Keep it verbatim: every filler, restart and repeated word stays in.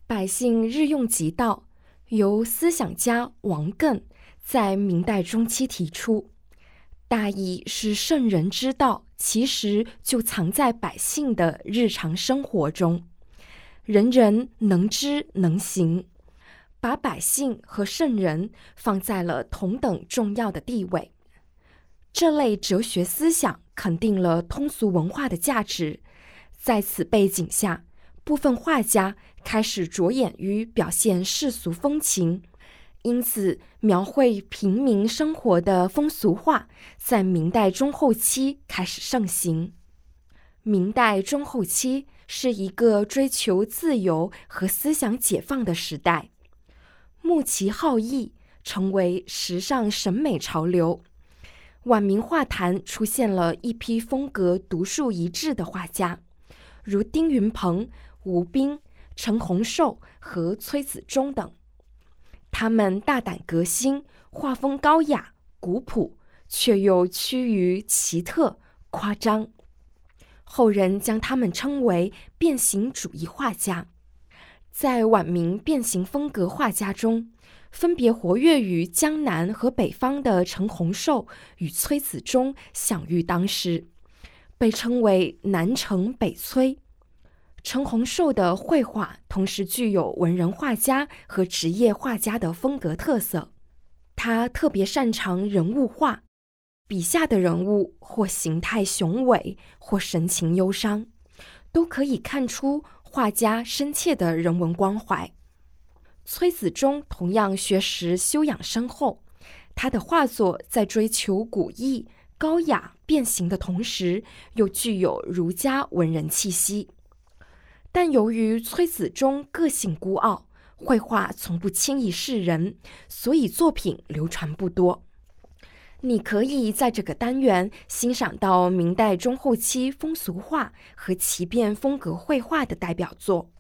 百姓日用极道，由思想家王艮在明代中期提出，大意是圣人之道其实就藏在百姓的日常生活中，人人能知能行，把百姓和圣人放在了同等重要的地位。这类哲学思想肯定了通俗文化的价值，在此背景下，部分画家开始着眼于表现世俗风情，因此描绘平民生活的风俗画在明代中后期开始盛行。明代中后期是一个追求自由和思想解放的时代，慕奇好逸成为时尚审美潮流。晚明画坛出现了一批风格独树一帜的画家，如丁云鹏、吴彬、陈洪寿和崔子忠等。他们大胆革新，画风高雅、古朴，却又趋于奇特、夸张。后人将他们称为变形主义画家。在晚明变形风格画家中，分别活跃于江南和北方的陈洪寿与崔子忠享誉当时，被称为南陈北崔。陈洪寿的绘画同时具有文人画家和职业画家的风格特色，他特别擅长人物画，笔下的人物或形态雄伟，或神情忧伤，都可以看出画家深切的人文关怀。崔子忠同样学识修养深厚，他的画作在追求古意、高雅、变形的同时，又具有儒家文人气息。但由于崔子忠个性孤傲，绘画从不轻易示人，所以作品流传不多。你可以在这个单元欣赏到明代中后期风俗画和奇变风格绘画的代表作。